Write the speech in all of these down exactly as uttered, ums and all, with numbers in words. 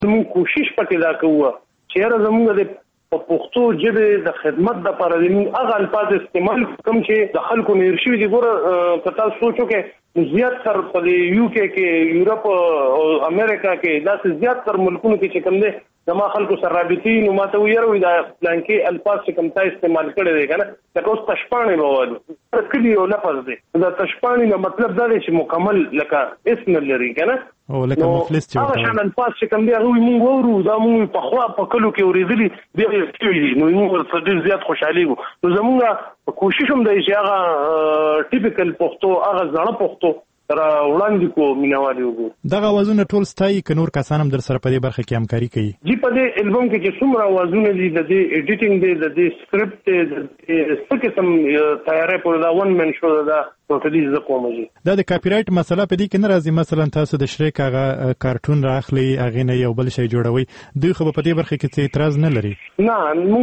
موږ کوشش پکې دا کوو چې زموږ د په پښتو ژبه د خدمت د لپاره د هغه الفاظ استعمال کوم چې د خلکو نه ارشي دي. ګوره کته سوچو کې زیات تر په یو کې کې یورپ او امریکا کې داسې زیات تر ملکونو کې چې کوم دي زما خلکو سره رابطي نو ماته ویروي دا پلانکي الفاظ چې کوم تا استعمال کړي دي کنه دا اوس تشپانه ووالو کلی یو لفظ دی دا تشپانه نو مطلب دا دی چې مکمل لکه اسم لري کنه او لکه مفلس چې هغه شان الفاظ چې کوم دی هغه موږ وورو دا موږ په خوا په کلو کې اوریدلي دی نو موږ څه ډیر زیات خوشحالي وو. نو زموږ کوشش هم دی چې هغه ټیپیکل پښتو هغه ځړه پښتو را وړاندې کو مینوالي وګورو. دغه اوازونه ټول ستایي که نور کسان هم در سره په دې برخه کې همکاري کوي؟ جی په دې البم کې چې څومره اوازونه دي د دې ایډیټینګ دی د دې سکرپټ دی د څه قسم تیاری په دا ون من شو دا ټوټلی ز کومه دي. دا د کاپی رائټ مسله په دې کې نه راځي. مثلا تاسو د شریک هغه کارټون راخلي هغه نه یو بل شی جوړوي دوی خو په دې برخه کې څه اعتراض نه لري؟ نه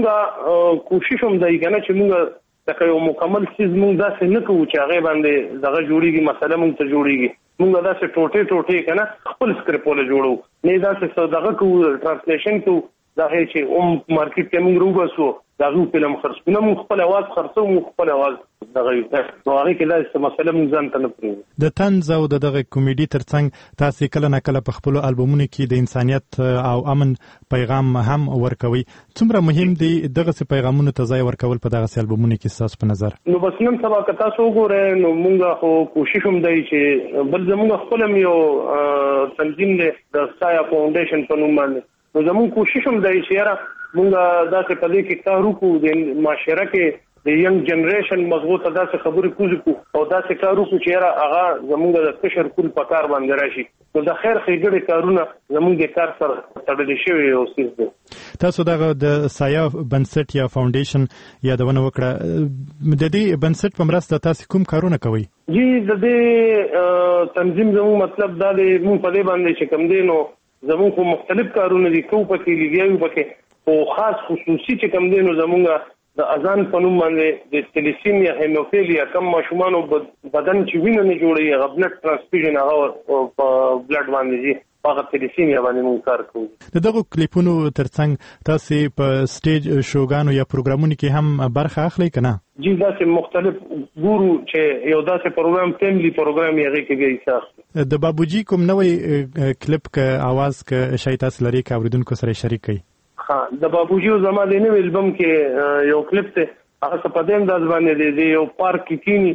موږ کوشش هم دی کنه چې موږ دا یو مکمل چیز موږ داسې نه کوو چې هغه باندې دغه جوړیږي مسله موږ ته جوړیږي. موږ داسې ټوټه ټوټه کنه خپل سکرپټ ولا جوړو نه داسې دغه کوو ټرانسلیشن کوو دا چې اوم مارکیټ کې موږ روباسو دا غو فلم خرڅونه موږ خپل आवाज خرڅو موږ خپل आवाज دغه نو هغه کې دا مسله موږ ځان ته نه پریږدو. د طنز او دغه کمیډي ترڅنګ تاسو کله نه کله په خپل البومونو کې د انسانيت او امن پیغام هم ورکوي. څومره مهم دی دغه پیغامونو ته ځای ورکول په دغه البومونو کې تاسو په نظر؟ نو بس نن سبا که تاسو وګورئ نو موږ خو کوشش هم دی چې بل زموږ خپل یو تنظیم دی د سایا فاونډیشن په نوم باندې نو زموږ کوشش هم دی چې یاره موږ داسې په دې کې کار وکړو د معاشره کې د ینګ جنریشن مضبوطه داسې خبرې کوو او داسې کار وکړو چې یاره هغه زموږ د کشر کول په کار باندې راشي. نو د خیر ښېګړې کارونه زموږ د کار سره تړلې شوي او څیز دی. تاسو دغه د سایا بنسټ یا فاونډیشن یادونه وکړه د دې بنسټ په مرسته تاسو کوم کارونه کوئ؟ جی د دې تنظیم زموږ مطلب دا دی موږ په دې باندې چې کوم دی نو زموږ خو مختلف کارونه دي کوو پکې لګیاو پکې او خاص خصوصي چې کوم دی نو زموږ د اذان په نوم باندې د تلیسیمیا هیموفیلیا کم ماشومانو بدن چې وینه نه جوړي هغه بلډ ترانسفیوژن هغه په بلډ باندې دي هغه تلیسیمیا باندې موږ کار کوو. دغه کلیپونو ترڅنګ تاسو په سټیج شوګانو یا پروګرامونو کې هم برخه اخلي کنه؟ جی داسې مختلف ګورو چې یو داسې پروګرام فیملی پروګرام یې هغه کې به ایساخ. د بابوجي کوم نوې کلیپ ک आवाज ک شای تاسو لري ک اوریدونکو سره شریک کړئ؟ ها د بابوجي زما د نوې البم کې یو کلیپ ته هغه په دې انداز باندې دی یو پارک کې کینی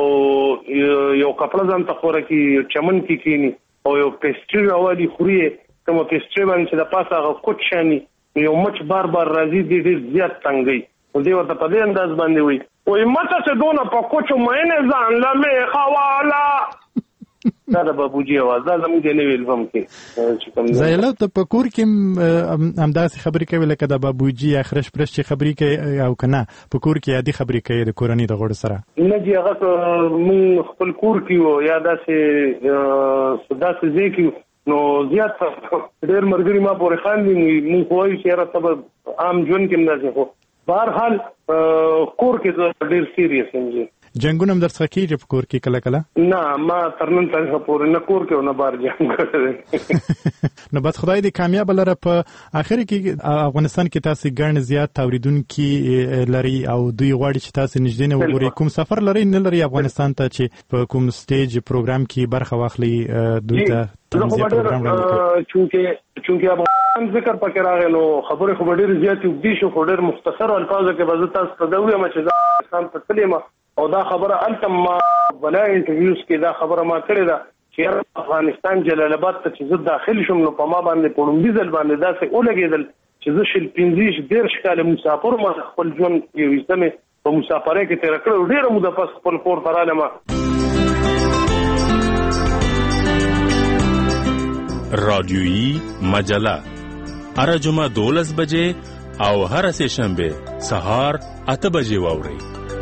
او یو کپړه ځان ته خوره کې چمن کې کینی او یو پیسټری راوړي خوري کوم پیسټری باندې د پاسه هغه کوټ شانی یو مچ بار بار راځي د دې زیات څنګه او دی ورته په دې انداز باندې وي وای ماته څه دونه په کوچو مینه ځان لمه خواله دا د بابوجي आवाज دا زموږ د نوې البم کې چې کوم زایلو ته په کور کې همداسې خبرې کوي لکه د بابوجي یا خرش پرش چې خبرې کوي او کنه په کور کې عادي خبرې کوي د کورنۍ د غړو سره؟ نه جی هغه مون خپل کور کې یا داسې داسې ځای کې نو زیات ډېر مرګري ما پورې خان دي مون کوی چې را سبب عام ژوند کې نه ځو بهر حال کور کې ډېر سیریس یم. جنگونه هم درڅخه کېږي په کور کې کله کله؟ نه ما تر نن تاریخه پورې نه کور کې او نه بار جنګ کړی. نو بس خدای دې کامیاب لره. په اخر کې افغانستان کې تاسو ګڼ زیات اوریدونکي لري او دوی غواړي چې تاسو نږدې نه وګوري. کوم سفر لري نه لري افغانستان ته چې په کوم سټیج پروګرام کې برخه واخلي دوی ته تنظیم پروګرام راوړي؟ چونکه چونکه افغانستان ذکر پکې راغی نو خبره خو ډېر زیات دي شو خو ډېر مختصر الفاظو کې به تاسو ته دا وایم چې دا افغانستان ته کلمه او دا خبره التم ما بلا انټرویوز کې دا خبره ما کړې ده چې افغانستان جلال آباد ته چې زه داخل شم نو په ما باندې پړومبي ځل باندې داسې ولګېدل چې زه شل پنځه دېرش کاله مسافر ما خپل ژوند یو ایستمې په مسافرۍ کې تېره کړې ډېره موده پس خپل کور ته رالم. رادیویی مجله هر جمعه دولس بجې او هر سه شنبه سهار اته بجې واورئ.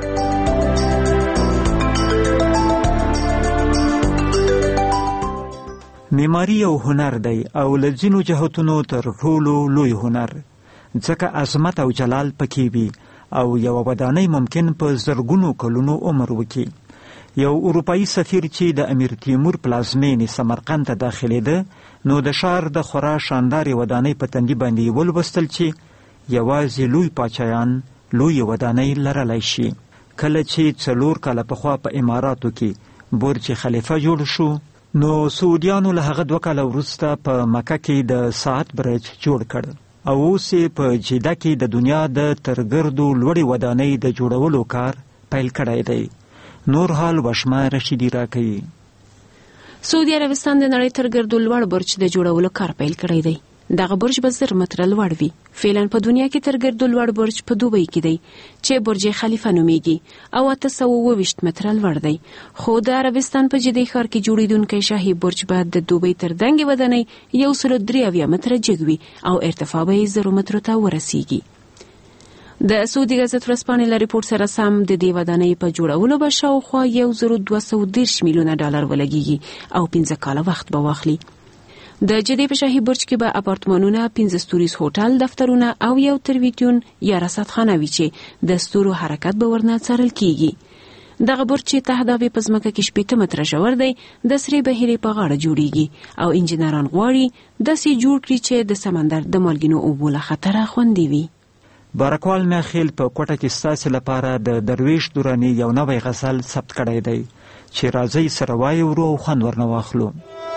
معماري یو هنر دی او له ځینو جهتونو تر ټولو لوی هنر ځکه عظمت او جلال پکې وي او یو ودانۍ ممکن په زرګونو کلونو عمر وکړي. یو اروپایي سفیر چې د امیر تیمور پلازمینې سمرقند ته داخلېده نو د ښار د خورا شاندارې ودانۍ په تندي باندې یې ولوستل چې یوازې لوی پاچایان لوی ودانۍ لرلی شي. کله چې څلور کاله پخوا په اماراتو کې برج خلیفه جوړ شو نو سعودیانو له هغه دوه کاله وروسته په مکه کې د ساعت برج جوړ کړ او اوس یې په جده کې د دنیا د ترګردو لوړې ودانۍ د جوړولو کار پیل کړی دی. نور حال وشمه رشیدي راکوي. سعودي عربستان د نړۍ ترګردو لوړ برج د جوړولو کار پیل کړی دی. دغه برج به زر متره لوړ وي. فعلا په دنیا کې ترګردو لوړ برج په دوبۍ کې دی چې برج خلیفه نومیږي او اته سوه اووه ویشت متره لوړ دی. خو د عربستان په جدي ښار کې جوړیدونکی شاهي برج به د دوبۍ تر دنګې ودانۍ یو سل درې اویا متره جګ وي او ارتفاع به یې زرو مترو ته ورسیږي. د سعودي ګزت ورځپاڼې له ریپورت سره سم د دې ودانۍ په جوړولو به شاوخوا یو زرو دوه سوه دېرش میلیونه ډالر ولګیږي او پنځه کاله وخت به واخلي. د جدې په شاهي برج کې به اپارتمانونه، پنځه ستوریز هوټل، دفترونه او یو تلویزیون یا رصدخانه وي چې د ستورو حرکت به ورنه څارل کیږي. دغه برج چې تهداب په ځمکه کې شپېته متره ژور دی د سرې بحیرې په غاړه جوړیږي او انجینران غواړي داسې جوړ کړي چې د سمندر د مالګینو اوبو له خطره خوندي وي. بارکوال میاخیل په کوټه کې ستاسې لپاره د درویش دوراني یو نوی غزل ثبت کړی دی چې راځئ سره وایو او خوند ورنه واخلو.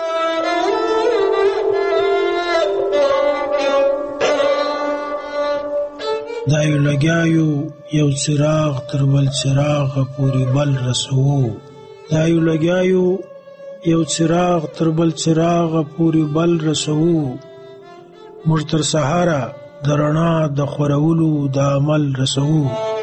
دا یو لګیایو یو څراغ تر بل څراغه پورې بل رسوو. دا یو لګیایو یو څراغ تر بل څراغه پورې بل رسوو. موږ تر سهاره د رڼا د خورولو د عمل رسوو.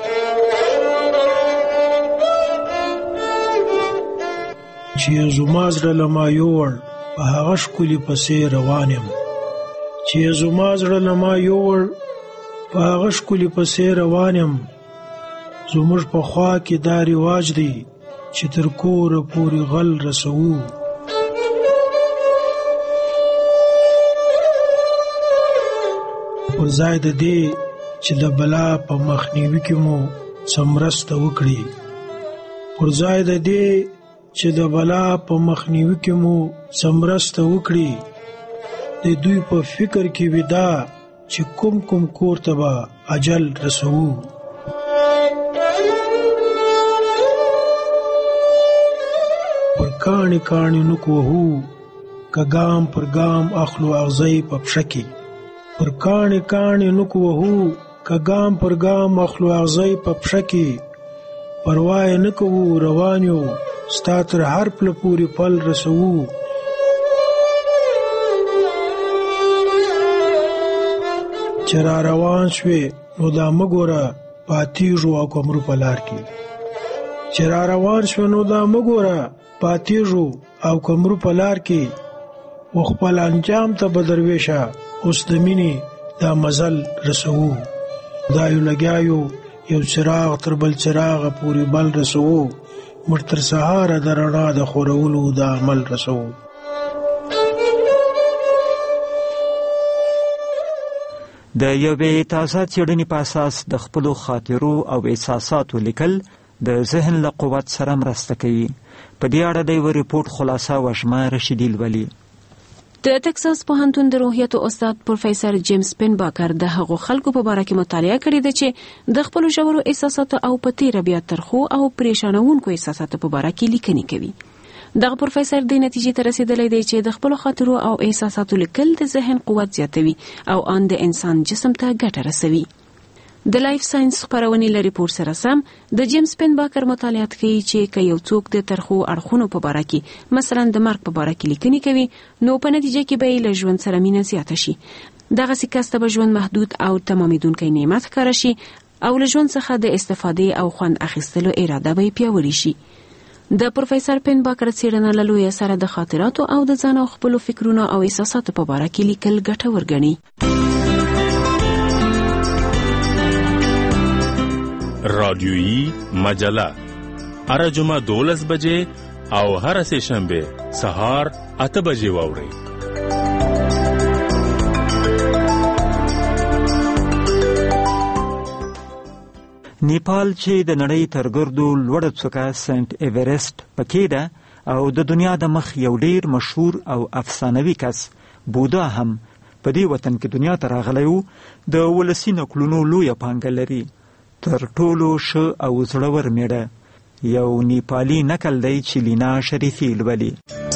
چې زما زړه له ما یوړ په هغه ښکلي پسې روان یم. چې زما زړه له ما یوړ په هغه ښکلي پسې روان یم. زموږ په خوا کې دا رواج دی چې تر کوره پورې غل رسوو. پر ځای د دې چې د بلا په مخنیوي کې مو څه مرسته وکړي. پر ځای د دې چې د بلا په مخنیوي کې مو څه مرسته وکړي. د دوی په فکر کې وي دا چې کوم کوم کور ته به اجل رسوو. پر کاڼي کاڼي نوک وهو که ګام پر ګام اخلو اغزی په پښه کې. پر کاڼي کاڼي نوک وهو که ګام پر ګام اخلو اغزی په پښه کې. پروا یې نه کوو روان یو ستا تر هر پله پورې پل رسوو. چې را روان شوې نو دا مه ګوره پاتېږو او کمرو په لار کې. چې را روان شوې نو دا مه ګوره پاتېږو او کمرو په لار کې. و خپل انجام ته به درویشه اوس د مینې دا مزل رسوو. دا یو لګیایو یو څراغ تر بل څراغه پورې بل رسوو. موږ تر سهاره د رڼا د خورولو د عمل رسوو. د یوې تازه څېړنې په اساس د خپلو خاطرو او احساساتو لیکل د ذهن له قوت سره مرسته کوي. په دې اړه د یو ریپورت خلاصه وشمه رشیدي لولي. د ټکساس پوهنتون د روحیاتو استاد پروفیسور جیمز پین باکر د هغو خلکو په باره کې مطالعه کړې ده چې د خپلو ژورو احساساتو او په تیره بیا ترخو او پریشانونکو احساساتو په باره کې لیکنې کوي. دغه پروفیسور د نتیجې ته رسیدلی دی چې د خپلو خاطرو او احساساتو لیکل د ذهن قوت زیاتوي او ان د انسان جسم ته ګټه رسوي. د لایف ساينس خپرونې له ریپورت سره سم د جیمز پین باکر مطالعات کوي چې که یو څوک د ترخو اړخونو په باره کې مثلا د مرګ په باره کې لیکنې کوي نو په نتیجه کې به یې له ژوند سره مینه زیاته شي. دغسې کس ته به ژوند محدود او تمامېدونکی نعمت ښکاره شي او له ژوند څخه د استفادې او خوند اخیستلو اراده به یې پیاوړې شي. د پروفیسور پین باکر څېړنه له لویه سره د خاطراتو او د ځان او خپلو فکرونو او احساساتو په باره کې لیکل ګټور ګڼي. رادیویی مجله هر جمعه دولس بجې او هر سه شنبه سهار اته بجې واورئ. نیپال چې د نړۍ تر ګردو لوړه څوکه سنت ایورسټ پکې ده او د دنیا د مخ یو ډیر مشهور او افسانوي کس بودا هم په دې وطن کې دنیا ته راغلی و. د ولسي نکلونو لویه پانګه لري. تر ټولو ښه او زړور میړه یو نیپالي نکل دی چې لینا شریفي لولي.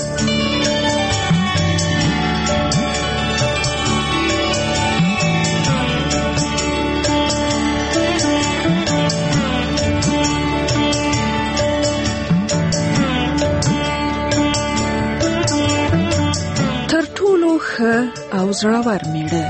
او زړور میړه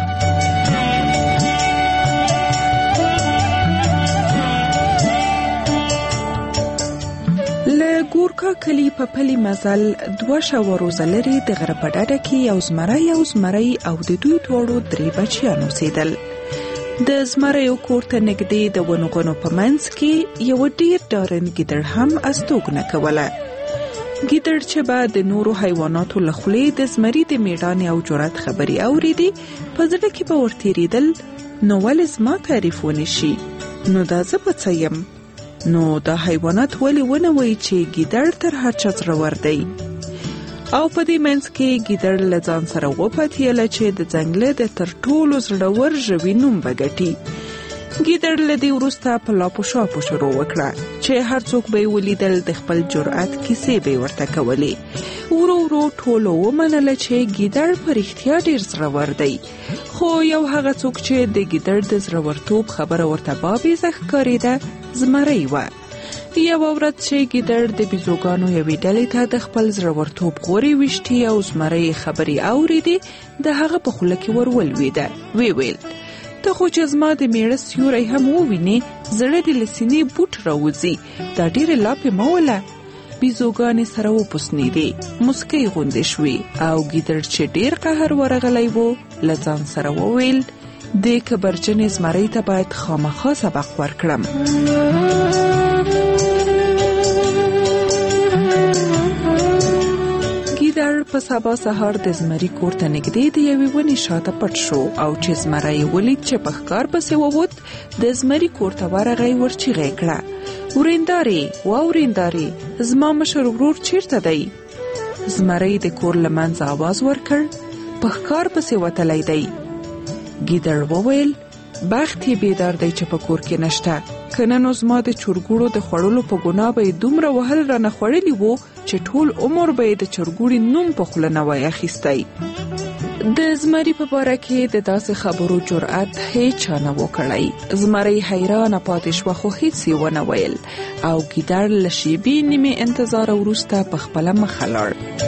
له ګورکا کلی په پلي مزل دوه شاوه روزه لري د غره په ډډه کې یو زمری او زمری او د دوی دواړو درې بچیان اوسېدل. د زمریو کور ته نږدې د ونو غنو په منځ کې یو ډېر ډارن ګیدړ هم استوګنه کوله. ګیدړ چې به د نورو حیواناتو له خولې د زمري د میړانې او جرأت خبرې اورېدې په زړه کې به ورتېرېدل نو ولې زما تعریف ونه شي، نو دا زه به څه یم، نو دا حیوانات ولې ونه وایي چې ګیدړ تر هر چا زړور دی. او په دې منځ کې ګیدړ له ځان سره وپتېله چې د ځنګله د تر ټولو زړور ژوي نوم به ګټي. ګیدړ له دې وروسته په لاپو شاپو شروع وکړه چې هر څوک به یې ولیدل د خپل جرأت کیسې به یې ورته کولې. ورو ورو ټولو ومنله چې ګیدړ په رښتیا ډېر زړور دی، خو یو هغه څوک چې د ګیدړ د زړورتوب خبره ورته بابیزه ښکارېده زمری وه. یوه ورځ چې ګیدړ د بیزوګانو یوې ډلې ته د خپل زړورتوب غورې ویشتې او زمری خبرې اورېدې، د هغه په خوله کې ور ولوېده. ویې ویل ته خو چې زما د میړه سیوری هم ووینې زړه دې له سینې بوټ راوځي، دا ډېرې لاپې مه وله. بیزوګانې سره وپوسنېدې، مسکۍ غوندې شوې او ګیدړ چې ډېر قهر ورغلی و له ځان سره وویل دې کبرجنې زمرۍ ته باید خامخا سبق ورکړم. په سبا سهار د زمري کور ته نږدې د یوې ونې شاته پټ شو او چې زمری ولید چې په ښکار پسې ووت د زمري کور ته ورغی، ورچیغې کړه ورېندارې وا ورېندارې زما مشر ورور چیرته دی؟ زمری د کور له منځه آواز ورکړ په ښکار پسې وتلی دی. ګیدړ وویل بخت یې بیدار دی چې په کور کې نشته، که نه نو زما د چرګوړو د خوړلو په ګناه به یې دومره وهل رانه خوړلي وو چې ټول عمر به یې د چرګوړي نوم په خوله نه وای اخیستی. د زمري په باره کې د داسې خبرو جرأت هیڅ چا نه و کړی. زمری حیرانه پاتې شوه خو هیڅ یې ونه ویل او ګیدړ له شیبې نیمې انتظار وروسته په خپله مخه لاړ.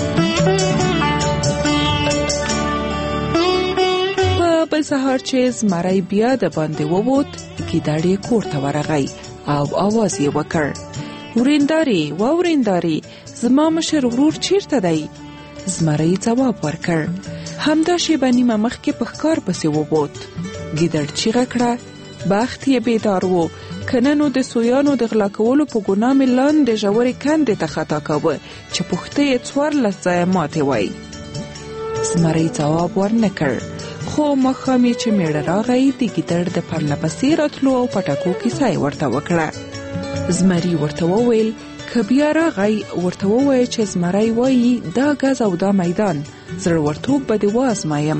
بل سهار چې زمری بیا د باندې ووت، ګیدړ یې کور ته ورغی او آواز یې وکړ ورېندارې وا ورېندارې زما مشر ورور چیرته دی؟ زمری ځواب ورکړ همدا شیبه نیمه مخکې په ښکار پسې ووت. ګیدړ چیغه کړه بخت یې بیدار و، که نه نو د سویانو د غلا کولو په ګناه مې لاندې ژورې کندې ته خطا کوه چې پوښته یې څوارلس ځایه ماتې وای. زمری ځواب ورنه کړ، خو ماښام یې چې میړه راغی د ګیدړ د پرله پسې راتلو او پټکو کیسه یې ورته وکړه. زمري ورته وویل که بیا راغی ورته ووایه چې زمری وایي دا ګز او دا میدان زړورتوب به دې وازمایم.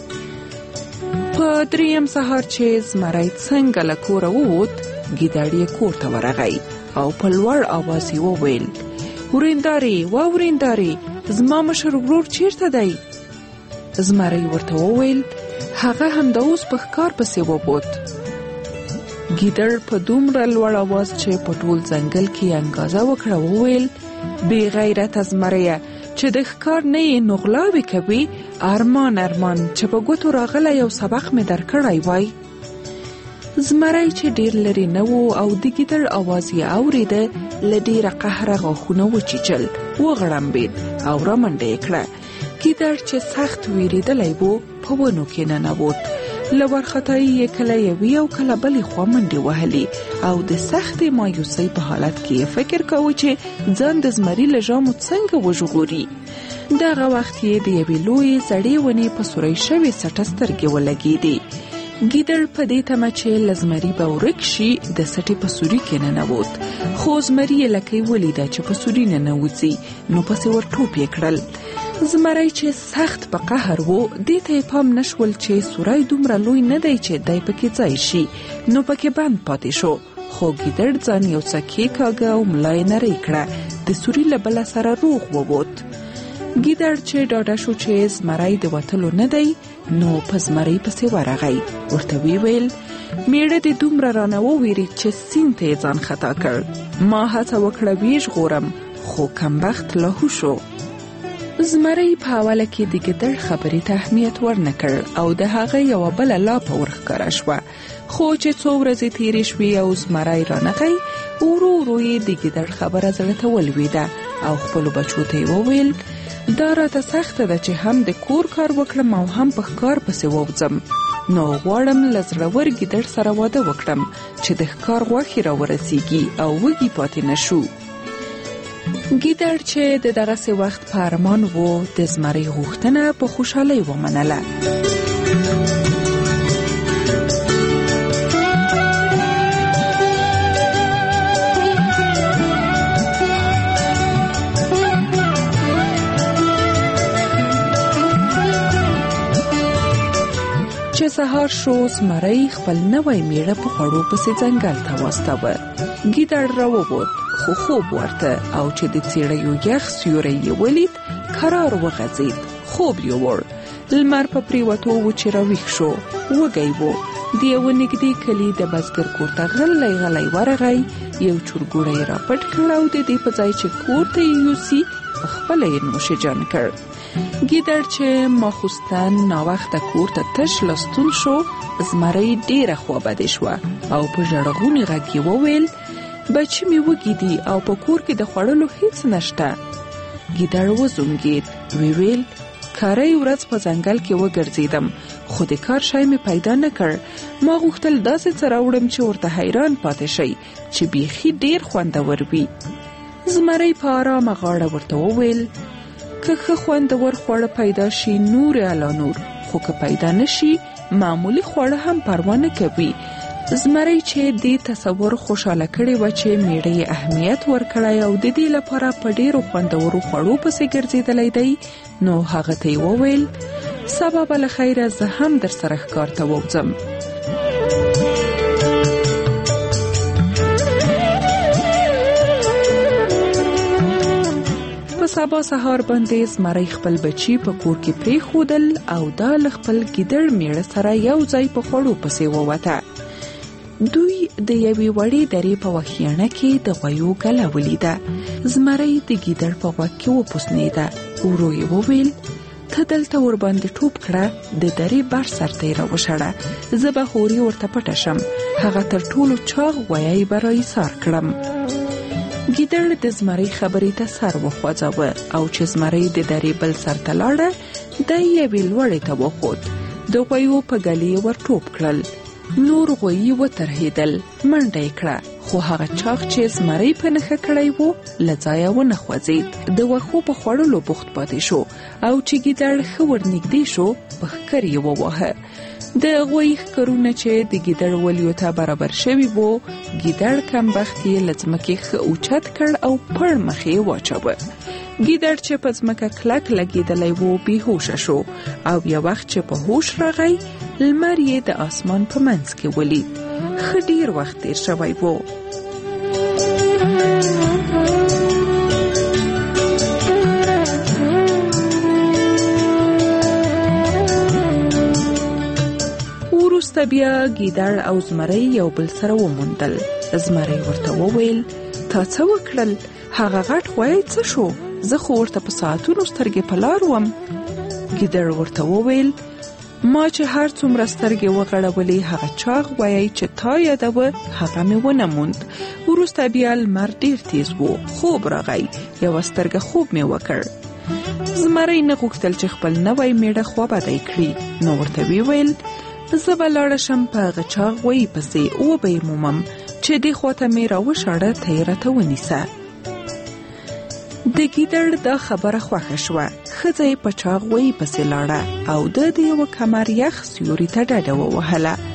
په دریم سهار چې زمری څنګه له کوره ووت، ګیدړ یې کور ته ورغی او په لوړ آواز یې وویل ورېندارې وا ورېندارې زما مشر ورور چیرته دی؟ زمری ورته وویل هغه همدا اوس په ښکار پسې ووت. ګیدړ په دومره لوړ آواز چې په ټول ځنګل کې انګازه وکړه وویل بې غیرته زمریه چې د ښکار نه یې نو غلاوې کوي، ارمان ارمان چې په ګوتو راغلی یو سبق مې درکړی وای. زمری چې ډیر لري نه و او د ګیدړ آواز یې اورېده له ډیره قهره غاښونه وچیچل، وغړمبېد او رامنډه یې کړه. ګیدړ چې سخت ویرېدلی و په ونو کې ننوت. له وارخطایي یې کله یوې او کله بلې خوا منډې وهلې او د سختې مایوسۍ په حالت کې یې فکر کاوه چې ځان د زمري له ژامو څنګه وژغوري. دغه وخت یې د یوې لویې زړې ونې په سوری شوې سټه سترګې ولګېدې. ګیدړ په دې تمه چې لزمري به ورک شي د سټې په سوري کې ننوت، خو زمري یې لکۍ ولیده چې په سوري ننوځي، نو پسې ور ټوپ یې کړل. زمری چې سخت په قهر و، دې ته یې پام نشول چې سوری دومره لوی نه دی چې دی پکې ځای شي، نو پکې بند پاتې شو. خو ګیدړ ځان یو څه کېکاږه او ملا یې نرۍ کړه، د سوري له بله سره روغ ووت. ګیدړ چې ډاډه شو چې زمری د وتلو نه دی، نو په زمری پسې ورغی. ورته وی ویل میړه دې دومره رانه وویرید چې سیند ته یې ځان خطا کړ. ما هڅه وکړه ویې ژغورم، خو کمبخت لاهو شو. زمری په اوله کې د ګیدړ خبرې ته اهمیت ورنه کړ او د هغه یوه بله لاپه ورښکاره شوه. خو چې څو ورځې تېرې شوې او زمری رانغی، ورو ورو یې د ګیدړ خبره زړه ته ولوېده او خپلو بچو ته یې وویل دا راته سخته ده چې هم د کور کار وکړم او هم په ښکار پسې ووځم، نو غواړم له زړور ګیدړ سره واده وکړم چې د ښکار غوښې راورسیږي او وږي پاتې نه شو. ګیدړ چې د دغسې وخت په ارمان و، د زمري غوښتنه په خوشحالۍ ومنله. چې سهار شو، زمری خپل نوی میړه په خوړو پسې ځنګل ته واستاوه. ګیدړ راووت، خو خوب ورته، او چې د څېړیو یخ سیوری یې ولید، کرار وغځېد. خوب یې وړ. لمر په پریوتو و چې راویښ شو، وږی و. د یوه نږدې کلي د بزګر کور ته غلی غلی ورغی، یو چورګوړی یې راپټ کړ او د دې په ځای چې کور ته یې یوسي، پخپله یې نوشجان کړ. ګیدړ چې ماخوستن ناوخته کور ته تش لستون شو، زمری ډیره خوابدې شوه او په ژړغوني غږ یې وویل بچی مې وږي دي او په کور کې د خوړلو هیڅ نشته. ګیدړ وزونګېد، وی ویل کاری ورځ په ځنګل کې وګرځیدم، خو د کار شی مې پیدا نه کړ. ما غوښتل داسې څه راوړم چې ورته حیران پاتې شي، چې بیخي ډیر خوندور وي. زمری په آرامه غاړه ورته وویل که ښه خوندور خواړه پیدا شي نور اعلی نور، خو که پیدا نشي معمولی خواړه هم پروا نه کوي. زمری چې دې تصور خوشاله کړی و چې میړه یې اهمیت ورکړی او د دې لپاره په ډیرو خوندورو خوړو پسې ګرځېدلی دی، نو هغه ته یې وویل سبا به له خیره زه هم در سره ښکار ته ووځم. په سبا سهار باندې زمری خپل بچی په کور کې پرېښودل او دا له خپل ګیدړ میړه سره یو ځای په خوړو پسې ووته. دوی د یوې وړې درې په وښیڼه کې د غویو ګله ولیده. زمری د ګیدړ په غوږ کې وپوسنېده. ورو یې وویل ته دلته ورباندې ټوپ کړه، د درې بر سر ته یې راوشړه، زه به هورې ورته پټه شم، هغه تر ټولو چاغ غویی به راایسار کړم. ګیدړ د زمری خبرې ته سر وخوځاوه او چې زمری د درې بل سر ته لاړه، دی یوې لوړې ته وخوت. د غویو په ګلې یې ور ټوپ کړل. نور غویي وترهېدل، منډه یې کړه، خو هغه چاغ چې زمری په نښه کړی و له ځایه ونه خوځېد. د وښو په خوړلو بوخت پاتې شو او چې ګیدړ ښه ورنږدې شو، په ښکر یې وواهه. د غوی ښکرونه چې د ګیدړ ولیو ته برابر شوي وو، ګیدړ کمبخت یې له ځمکې ښه اوچت کړ او پړ مخې یې واچاوه. ګیدړ چې په ځمکه کلک لګېدلی و بېهوشه شو او یو وخت چې په هوش راغی، لمر یې د آسمان په منځ کې ولید. ښه ډیر وخت تیر شوی و. وروسته بیا ګیدړ او زمری یو بل سره وموندل. زمری ورته وویل تا څه وکړل؟ هغه غټ غوی څه شو؟ زه خو ورته په ساعتونو سترګې په لار وم. ګیدړ ورته وویل ما چې هر څومره سترګې وغړولې، هغه چاغ غوی چې تا یادوه هغه مې ونه موند. وروسته بیا لمر ډیر تیز و، خوب راغی، یوه سترګه خوب مې وکړ. زمری نه غوښتل چې خپل نوی میړه خوابدی کړي، نو ورته وی ویل زه به لاړه شم په هغه چاغ غوی پسې، وبه یې مومم چې دې خواته مې راوشاړه، ته یې راته ونیسه. د ګیدړ دا خبره خوښه شوه. ښځه یې په چاغ غوی پسې لاړه او د د یوه کمر یخ سیوري ته ډډه ووهله.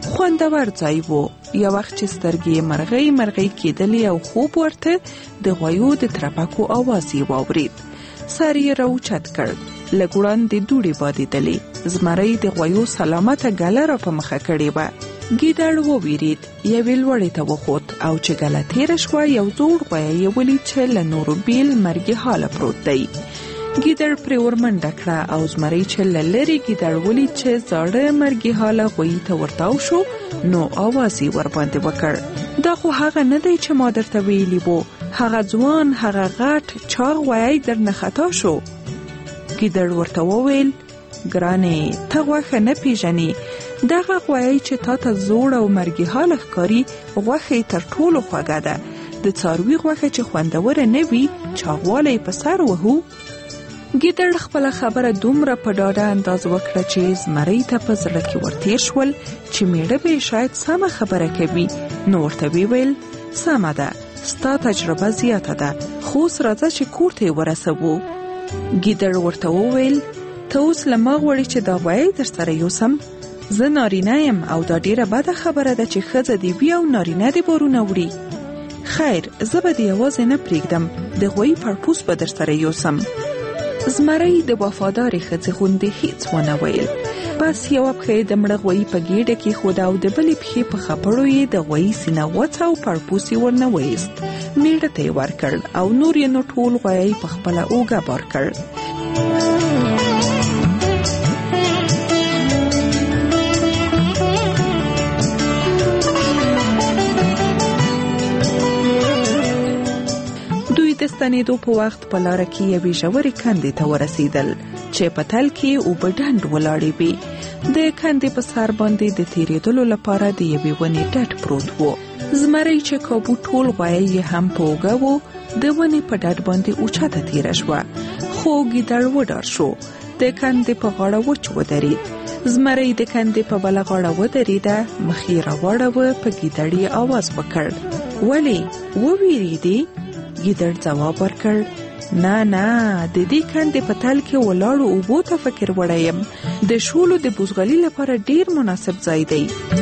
خوندور ځای و. یو وخت چې سترګې مرغۍ مرغۍ کېدلې او خوب ورته د غویو د ترپکو آواز یې واورید. سر یې راوچت کړ. لږ وړاندې دوړې بادېدلې. زمری د غویو سلامته ګله را په مخه کړې وه. ګیدړ وویرید، یوې لوړې ته وخوت او چې ګله تېره شوه یو زوړ غویی یې ولید چې له نورو بیل مرګي حاله پروت دی. ګیدړ پرې ورمنډه کړه او زمری چې له لرې ګیدړ ولید چې زاړه مرګي حاله غویي ته ورتاو شو نو آواز یې ورباندې وکړ. دا خو هغه نه دی چې ما درته ویلي وو. هغه ځوان هغه غټ چاغ غویی درنه خطا شو. ګیدړ ورته وویل، ګرانې ته غوښه نه پیژنې. دغه غویی چې تا ته زوړ او مرګي حاله ښکاري غوښه یې تر ټولو خوږه ده. د څاروي غوښه چې خوندوره نه وي چاغوالی په سر وهو. ګیدړ خپله خبره دومره په ډاډه انداز وکړه چې زمری ته په زړه کې ورتېر شول چې میړه به شاید سمه خبره کوي. نو ورته ویل، سمه ده، ستا تجربه زیاته ده، خو اوس راځه چې کور ته یې ورسوو. ګیدړ ورته وویل، ته اوس له ما غواړې چې دا غویی در سره یوسم؟ زه نارینه یم او دا ډیره بده خبره ده چې ښځه دې وي او نارینه دې بارونه وړي. خیر، زه به دې یوازې نه پرېږدم، د غویي پړپوس به در سره یوسم. زمری د وفادارې ښځې غوندې هیڅ ونه ویل. بس یوه پښه یې د مړه غویي په ګېډه کې ښوده او د بلې پښې په خپړو یې د غویي سینه وڅه او پړپوس یې ورنه وایست. میړه ته یې ورکړ او نور یې نو ټول غویی په خپله اوږه بار کړ. د ستنېدو په وخت په لاره کې یوې ژورې کندې ته ورسېدل چې په تل کې اوبه ډنډ ولاړې وې. د کندې په سر باندې د تېرېدلو لپاره د یوې ونې ډډ پروت و. زمری چې کابو ټول غویی یې هم په اوږه و د ونې په ډډ باندې اوچته تېره شوه. خو ګیدړ وډار شو. د کندې په غاړه وچ ودرېد. زمری د کندې په بله غاړه ودرېده. مخ یې راواړوه. په ګیدړ یې آواز وکړ، ولې وویرېدې؟ ګیدړ ځواب ورکړ، نه نه، د دې کندې په تل کې ولاړو اوبو ته فکر وړی یم. د شولو د بوزغلي لپاره ډیر مناسب ځای دی.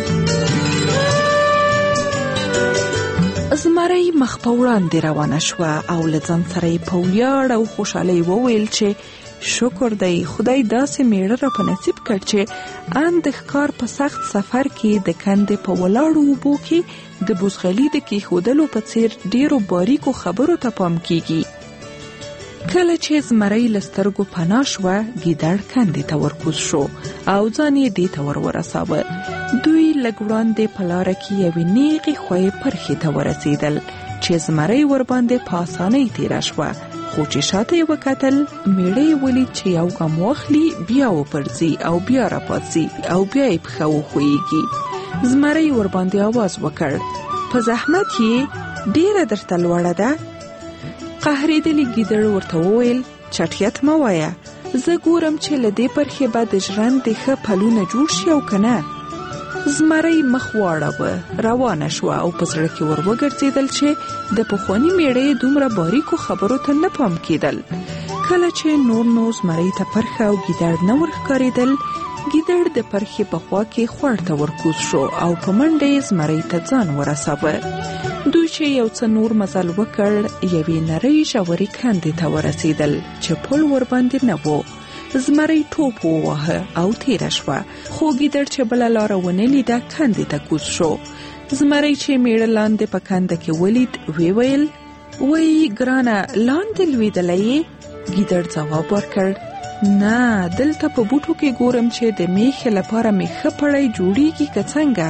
زمری مخ په وړاندې روانه شوه او له ځان سره یې په ویاړ او خوشحالۍ وویل چې شکر دی خدای داسې میړه را په نصیب کړ چې ان د ښکار په سخت سفر کې د کندې په ولاړو اوبو کې د بوزغلي د کېښودلو په څیر ډیرو باریکو خبرو ته پام کیږي. کله چې زمری له سترګو پناه شوه، ګیدړ کندې ته ورکوز شو او ځان یې دې ته ور ورساوه. دوی لږ وړاندې په لاره کې یوې نیغې خویې پرخې ته ورسېدل چې زمری ورباندې په اسانۍ تېره شوه. خو چې شاته یې وکتل، میړه یې ولید چې یو ګام واخلي بیا وپرځي او بیا راپاڅي او بیا یې پښه وښویېږي. زمری ورباندې آواز وکړ، په زحمت یې ډیره درته لوړه ده. قهرېدلی ګیدړ ورته وویل، چټیات مه وایه، زه ګورم چې له دې پرخې به د ژرندې ښه پلونه جوړ شي او که نه. زمری مخ واړوه، روانه شوه او په زړه کې ور وګرځېدل چې د پخواني میړه یې دومره باریکو خبرو ته نه پام کېدل. کله چې نور نو زمری ته پرخه او ګیدړ نه ورښکارېدل، ګیدړ د پرخې په خوا کې خوړ ته ورکوز شو او په منډه یې زمری ته ځان ورساوه. دوی چې یو څه نور مزل وکړ، یوې نرۍ ژورې کندې ته ورسېدل چې پل ورباندې نه و. زمری ټوپ وواهه او تېره شوه، خو ګیدړ چې بله لاره ونه لیده کندې ته کوز شو. زمری چې میړه لاندې په کنده کې ولید، وی ویل، وی ګرانه، لاندې لوېدلی یې؟ ګیدړ ځواب ورکړ، نه، دلته په بوټو کې ګورم چې د میخې لپاره مې ښه پړی جوړیږي که څنګه؟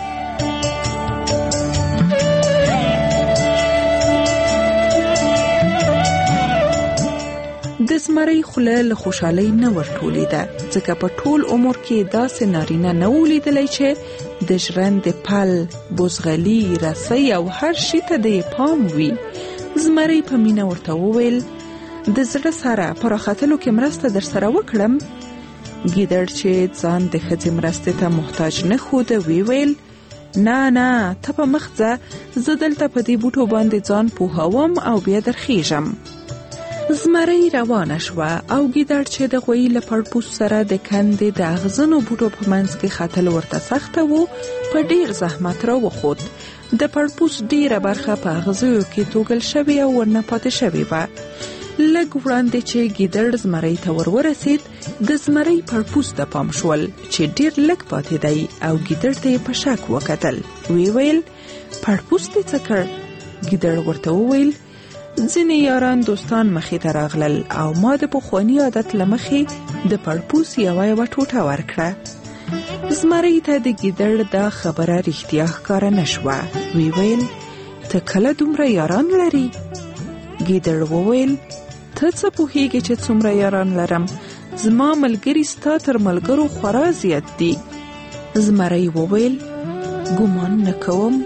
د زمری خوله له خوشحالۍ نه ورټولېده، ځکه په ټول عمر کې داسې نارینه نه و لیدلی چې د ژرندې پل، بوزغلي، رسۍ او هر شي ته د پام وي. زمری په مینه ورته وویل، د زړه سره په راختلو کې مرسته در سره وکړم. ګیدړ چې ځان د ښځې مرستې ته محتاج نه ښوده، وی ویل، نه نه، ته په مخ ځه، زه دلته په دې بوټو باندې ځان پوهوم او بیا درخیږم. زمرۍ روانه شوه او ګیدړ چې د غویي له پړپوس سره د کندې د اغزنو بوټو په منځ کې ختل ورته سخته و، په ډیر زحمت را وخوت. د پړپوس ډیره برخه په اغزیو کې توږل شوې او ورنه پاتې شوې وه. لږ وړاندې چې ګیدړ زمرۍ ته ور ورسید، د زمرۍ پړپوس ته پام شول چې ډیر لږ پاتې دی او ګیدړ ته یې په شک وکتل. وی ویل پړپوس دې څه کړ؟ ګیدړ ورته وویل ځینې یاران دوستان مخې ته راغلل او ما د پخواني عادت له مخې د پړپوس یوه یوه ټوټه ورکړه. زمرۍ ته د ګیدړ دا خبره رښتیا ښکاره نه شوه. وی ویل ته کله دومره یاران لري؟ ګیدړ وویل ته څه پوهیږې چې څومره یاران لرم؟ زما ملګري ستا تر ملګرو خورا زیات دي. زمرۍ وویل ګمان نه کوم.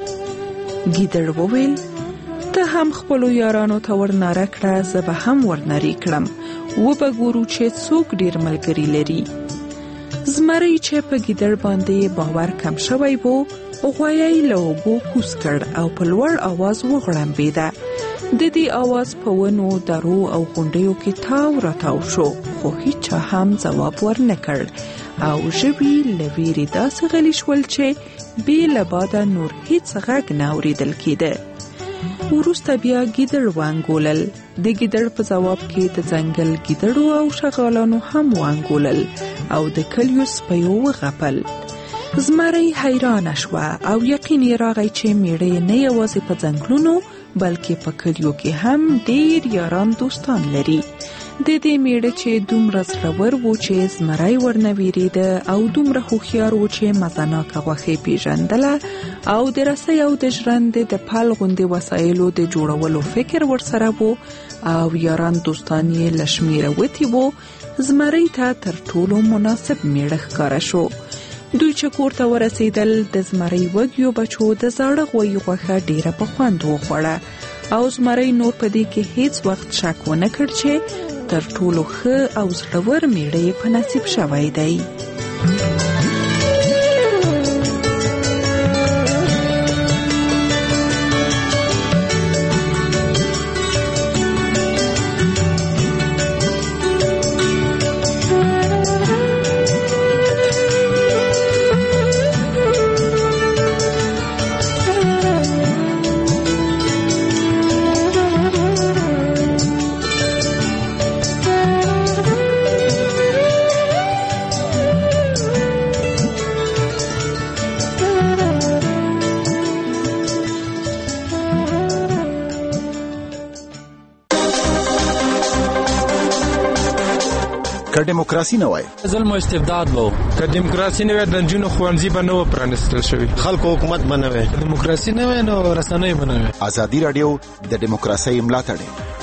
ګیدړ وویل ته هم خپلو یارانو ته ورناره کړه، زه به هم ورنري کړم، و به ګورو چې څوک ډیر ملګري لري. زمرۍ چې په ګیدړ باندې باور کم شوی و، غویی له اوبو کوز کړ او په لوړ آواز وغړمبېده. د دې آواز په ونو، درو او غونډیو کې تاو راتاو شو، خو هیچا هم ځواب ورنه کړ او ژبې له ویرې داسې غلي شول چې بې له باده نور هیڅ غږ نه اورېدل کېده. وروسته بیا ګیدړ وانګولل. د ګیدړ په ځواب کې د ځنګل ګیدړو او شغالانو هم وانګولل او د کلیو سپیو وغپل. زمرۍ حیرانه شوه او یقین یې راغی چې میړه نه یوازې په ځنګلونو بلکې په کلیو کې هم ډیر یاران دوستان لري. د دې میړه چې دومره زړور و چې زمرۍ ورنه ویرېده او دومره هوښیار و چې مزناکه غوښې پیژندله او د رسۍ او د ژرندې د پل غوندې وسایلو د جوړولو فکر ورسره و او یاران دوستان یې له شمېره وتي و، زمرۍ ته تر ټولو مناسب میړه ښکاره شو. دوی چې کور ته ورسېدل، د زمرۍ وږیو بچو د زاړه غویي غوښه ډیره په خوند وخوړه او زمرۍ نور په دې کې هیڅ وخت شک ونه کړ چې تر ټولو ښه او زړور میړه یې په نصیب شوی دی. که دیموکراسي نه وای، ظلم او استبداد وو. که دیموکراسي نه وای، د نجونو ښوونځي به نه و پرانیستل شوي. خلکو حکومت به نه وای. دیموکراسي نه وای نو رسنۍ به نه وای. ازادي راډیو د دیموکراسۍ ملاتړ